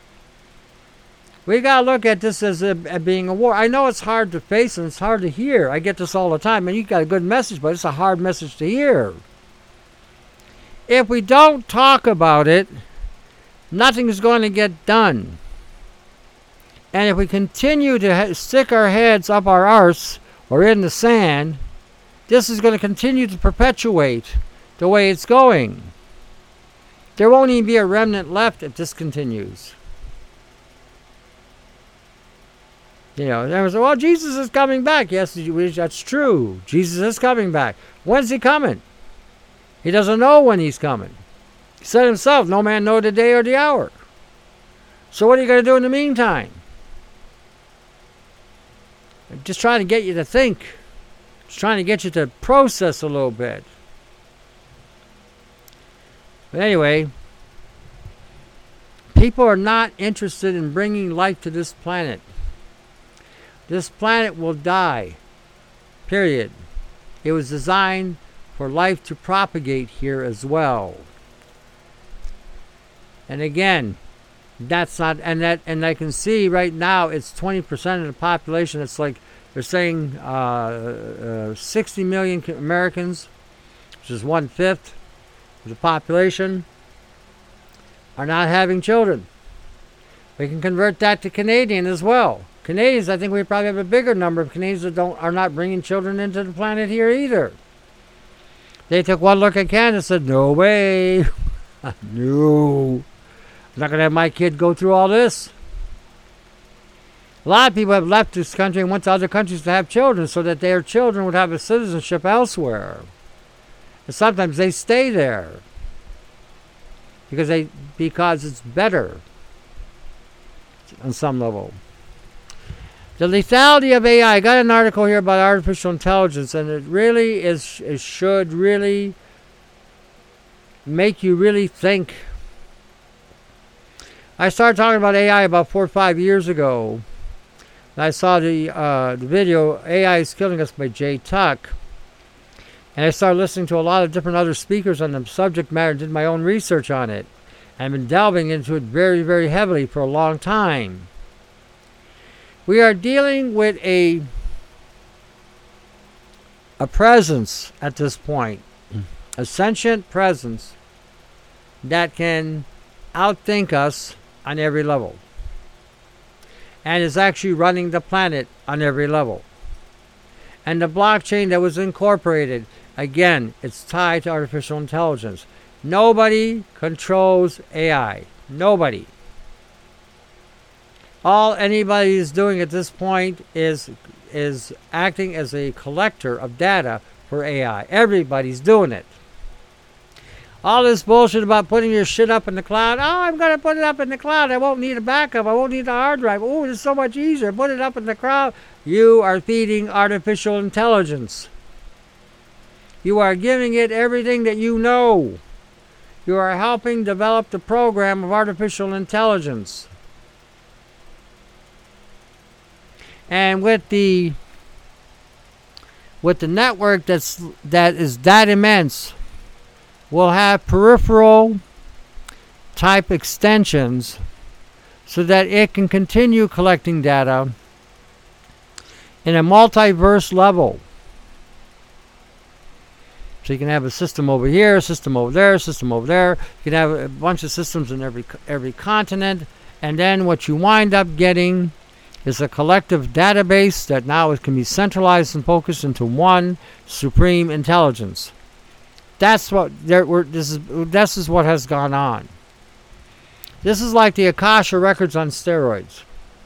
We got to look at this as being a war. I know it's hard to face and it's hard to hear. I get this all the time. And you got a good message, but it's a hard message to hear. If we don't talk about it, nothing is going to get done. And if we continue to stick our heads up our arse or in the sand, this is going to continue to perpetuate the way it's going. There won't even be a remnant left if this continues. You know, they say, well, Jesus is coming back. Yes, that's true. Jesus is coming back. When's he coming? He doesn't know when he's coming. He said himself, no man know the day or the hour. So what are you going to do in the meantime? I'm just trying to get you to think. Just trying to get you to process a little bit. But anyway, people are not interested in bringing life to this planet. This planet will die. Period. It was designed for life to propagate here as well. And again, that's not, and I can see right now it's 20% of the population. It's like they're saying 60 million Americans, which is 1/5 of the population, are not having children. We can convert that to Canadian as well. Canadians, I think we probably have a bigger number of Canadians that are not bringing children into the planet here either. They took one look at Canada and said, no way. No. I'm not going to have my kid go through all this. A lot of people have left this country and went to other countries to have children so that their children would have a citizenship elsewhere. And sometimes they stay there because it's better on some level. The lethality of AI. I got an article here about artificial intelligence, and it really it should really make you really think. I started talking about AI about 4 or 5 years ago. I saw the video, AI is Killing Us by Jay Tuck. And I started listening to a lot of different other speakers on the subject matter and did my own research on it. And I've been delving into it very, very heavily for a long time. We are dealing with a presence at this point, a sentient presence that can outthink us on every level and is actually running the planet on every level. And the blockchain that was incorporated, again, it's tied to artificial intelligence. Nobody controls AI. Nobody. All anybody is doing at this point is acting as a collector of data for AI. Everybody's doing it. All this bullshit about putting your shit up in the cloud. Oh, I'm going to put it up in the cloud. I won't need a backup. I won't need a hard drive. Oh, it's so much easier. Put it up in the cloud. You are feeding artificial intelligence. You are giving it everything that you know. You are helping develop the program of artificial intelligence. And with the network that is that immense, we'll have peripheral type extensions so that it can continue collecting data in a multiverse level. So you can have a system over here, a system over there, a system over there. You can have a bunch of systems in every continent. And then what you wind up getting is a collective database that now it can be centralized and focused into one supreme intelligence. This is what has gone on. This is like the Akasha records on steroids.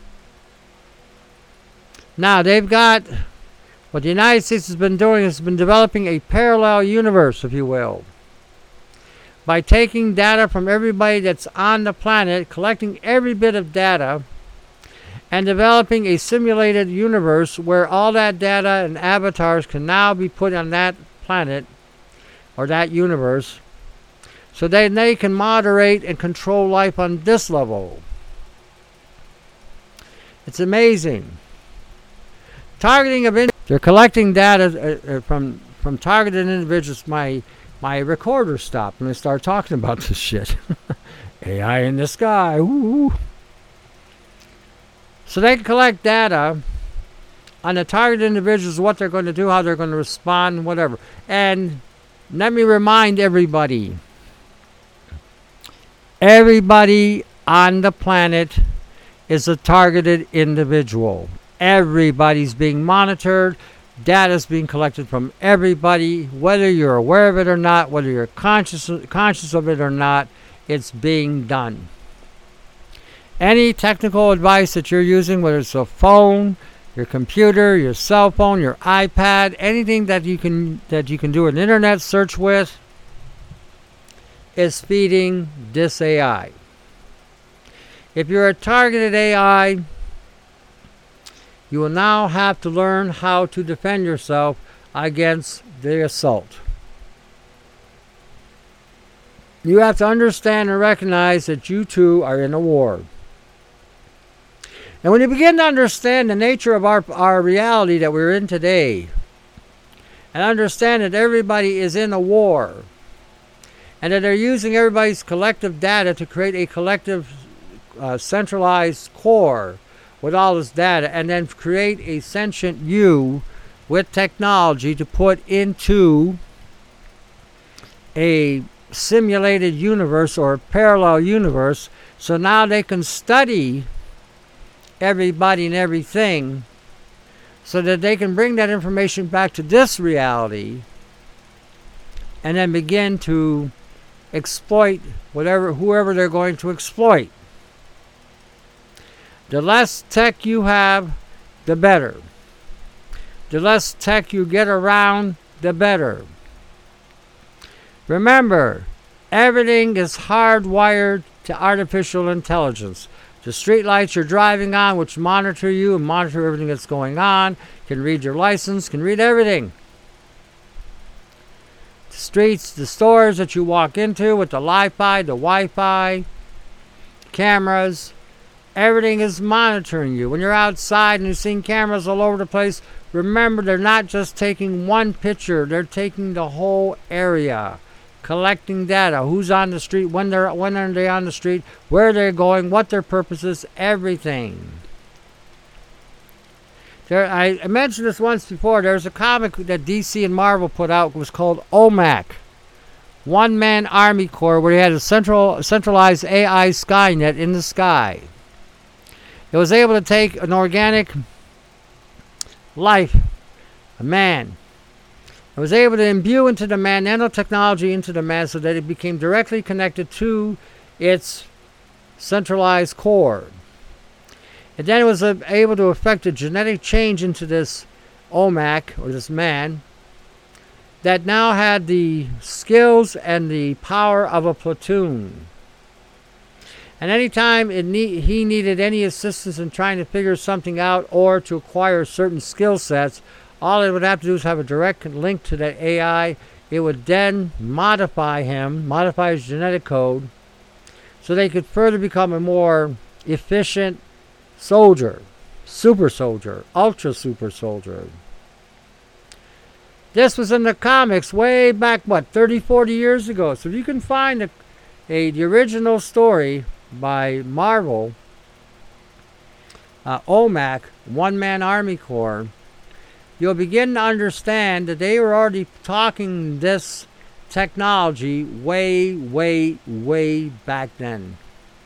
Now they've got, what the United States has been doing is been developing a parallel universe, if you will, by taking data from everybody that's on the planet, collecting every bit of data, and developing a simulated universe where all that data and avatars can now be put on that planet or that universe, so that they can moderate and control life on this level. It's amazing. Targeting of they're collecting data from targeted individuals. My recorder stopped when I started talking about this shit. AI in the sky. Ooh. So they can collect data on the targeted individuals, what they're going to do, how they're going to respond, whatever. And let me remind everybody on the planet is a targeted individual. Everybody's being monitored. Data is being collected from everybody, whether you're aware of it or not, whether you're conscious of it or not, it's being done. Any technical advice that you're using, whether it's a phone, your computer, your cell phone, your iPad, anything that you can do an internet search with, is feeding this AI. If you're a targeted AI, you will now have to learn how to defend yourself against the assault. You have to understand and recognize that you too are in a war. And when you begin to understand the nature of our reality that we're in today, and understand that everybody is in a war, and that they're using everybody's collective data to create a collective centralized core with all this data, and then create a sentient you with technology to put into a simulated universe or a parallel universe. So now they can study everybody and everything so that they can bring that information back to this reality and then begin to exploit whoever they're going to exploit. The less tech you have, the better. The less tech you get around, the better. Remember, everything is hardwired to artificial intelligence. The streetlights you're driving on, which monitor you and monitor everything that's going on, can read your license, can read everything. The streets, the stores that you walk into with the Wi-Fi, cameras, everything is monitoring you. When you're outside and you're seeing cameras all over the place, remember they're not just taking one picture, they're taking the whole area. Collecting data, who's on the street, when are they on the street, where they're going, what their purpose is, everything. I mentioned this once before. There's a comic that DC and Marvel put out. It was called OMAC, One Man Army Corps, where they had a centralized AI Skynet in the sky. It was able to take an organic life, a man. It was able to imbue into the man nanotechnology into the man so that it became directly connected to its centralized core. And then it was able to effect a genetic change into this OMAC, or this man, that now had the skills and the power of a platoon. And anytime he needed any assistance in trying to figure something out or to acquire certain skill sets, all it would have to do is have a direct link to that AI. It would then modify his genetic code, so they could further become a more efficient soldier, super soldier, ultra super soldier. This was in the comics way back, 30, 40 years ago. So if you can find the original story by Marvel, OMAC, One Man Army Corps, you'll begin to understand that they were already talking this technology way, way, way back then.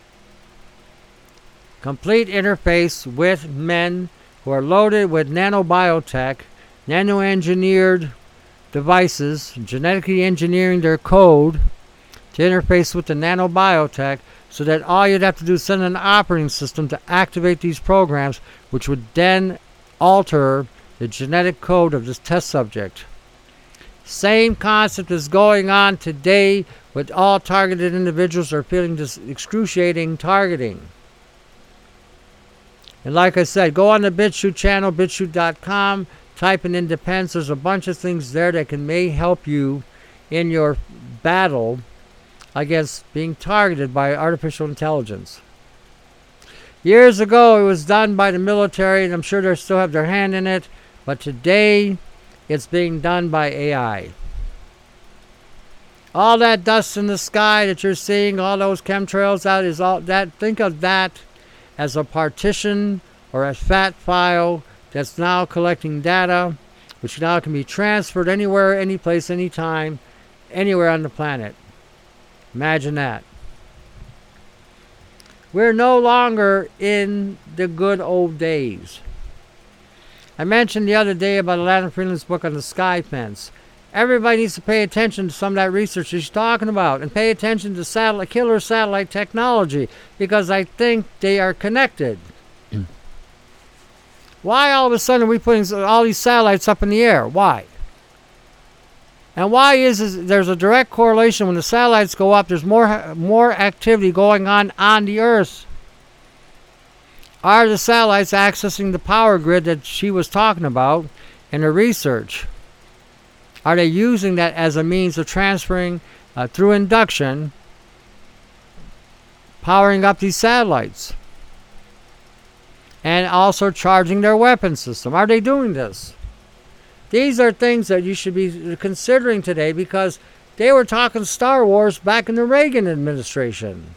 Complete interface with men who are loaded with nanobiotech, nano-engineered devices, genetically engineering their code to interface with the nanobiotech, so that all you'd have to do is send an operating system to activate these programs, which would then alter the genetic code of this test subject. Same concept is going on today with all targeted individuals who are feeling this excruciating targeting. And like I said, go on the BitChute channel, bitchute.com, type in Independence. There's a bunch of things there that may help you in your battle against being targeted by artificial intelligence. Years ago, it was done by the military, and I'm sure they still have their hand in it. But today, it's being done by AI. All that dust in the sky that you're seeing, all those chemtrails, that is all that. Think of that as a partition or a fat file that's now collecting data, which now can be transferred anywhere, any place, anytime, anywhere on the planet. Imagine that. We're no longer in the good old days. I mentioned the other day about Alan Freeland's book on the sky fence. Everybody needs to pay attention to some of that research he's talking about, and pay attention to killer satellite technology, because I think they are connected. Why all of a sudden are we putting all these satellites up in the air? Why? And why is there's a direct correlation. When the satellites go up, there's more activity going on the Earth. Are the satellites accessing the power grid that she was talking about in her research? Are they using that as a means of transferring through induction, powering up these satellites? And also charging their weapon system. Are they doing this? These are things that you should be considering today, because They were talking Star Wars back in the Reagan administration.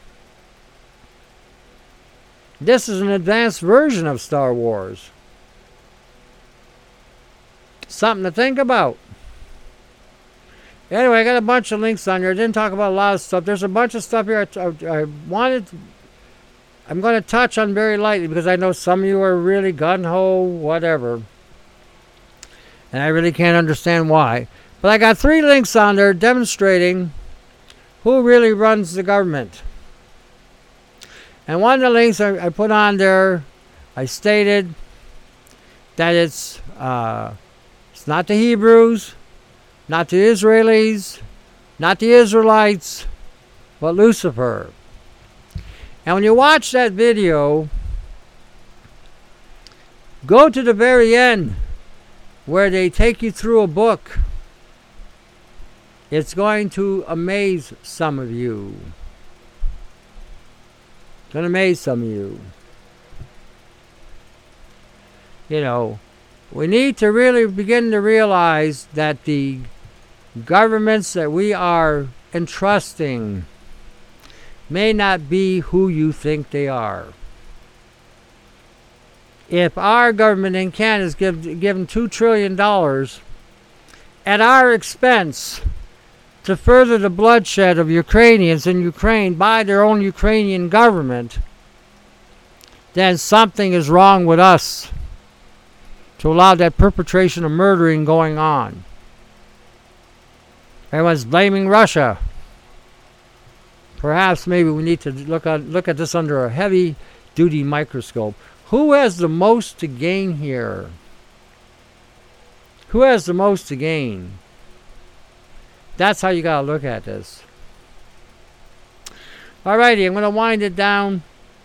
This is an advanced version of Star Wars. Something to think about. Anyway, I got a bunch of links on here. I didn't talk about a lot of stuff. There's a bunch of stuff here I'm going to touch on very lightly because I know some of you are really gun-ho, whatever. And I really can't understand why. But I got 3 links on there demonstrating who really runs the government. And one of the links I put on there, I stated that it's not the Hebrews, not the Israelis, not the Israelites, but Lucifer. And when you watch that video, go to the very end where they take you through a book. It's going to amaze some of you. It's going to amaze some of you. You know, we need to really begin to realize that the governments that we are entrusting may not be who you think they are. If our government in Canada is given $2 trillion at our expense to further the bloodshed of Ukrainians in Ukraine by their own Ukrainian government, then something is wrong with us to allow that perpetration of murdering going on. Everyone's blaming Russia. Perhaps maybe we need to look at this under a heavy-duty microscope. Who has the most to gain here? Who has the most to gain? That's how you got to look at this. Alrighty, I'm going to wind it down.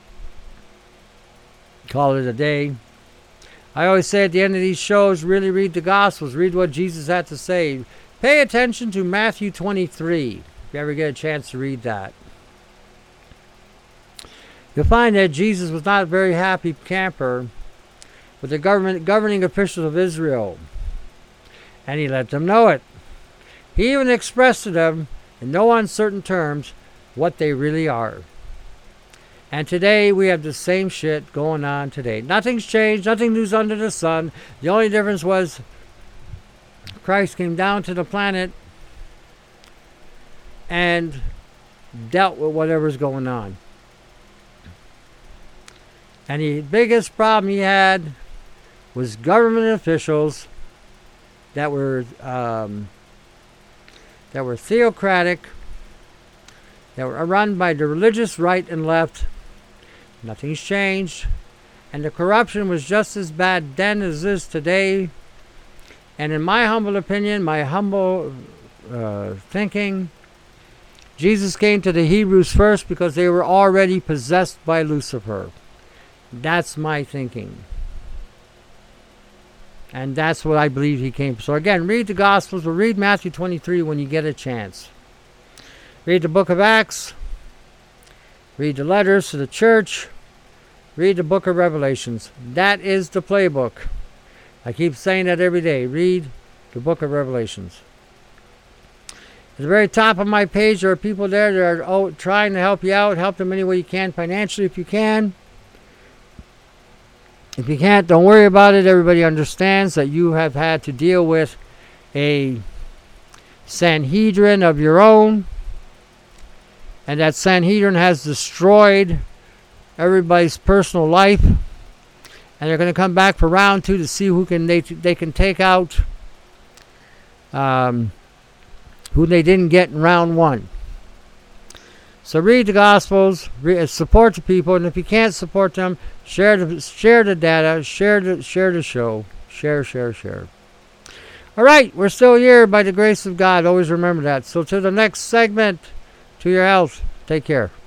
Call it a day. I always say at the end of these shows, really read the Gospels. Read what Jesus had to say. Pay attention to Matthew 23, if you ever get a chance to read that. You'll find that Jesus was not a very happy camper with the governing officials of Israel. And he let them know it. He even expressed to them, in no uncertain terms, what they really are. And today, we have the same shit going on today. Nothing's changed. Nothing new's under the sun. The only difference was Christ came down to the planet and dealt with whatever's going on. And the biggest problem he had was government officials that were theocratic, that were run by the religious right and left. Nothing's changed. And the corruption was just as bad then as it is today. And in my humble opinion, my humble thinking, Jesus came to the Hebrews first because they were already possessed by Lucifer. That's my thinking. And that's what I believe he came for. So again, read the Gospels, or read Matthew 23 when you get a chance. Read the book of Acts. Read the letters to the church. Read the book of Revelations. That is the playbook. I keep saying that every day. Read the book of Revelations. At the very top of my page, there are people there that are trying to help you out. Help them any way you can, financially if you can. If you can't, don't worry about it. Everybody understands that you have had to deal with a Sanhedrin of your own. And that Sanhedrin has destroyed everybody's personal life. And they're going to come back for round 2 to see who they can take out, who they didn't get in round 1. So read the Gospels, support the people, and if you can't support them, share the data, share the show, share. All right, we're still here by the grace of God. Always remember that. So to the next segment, to your health. Take care.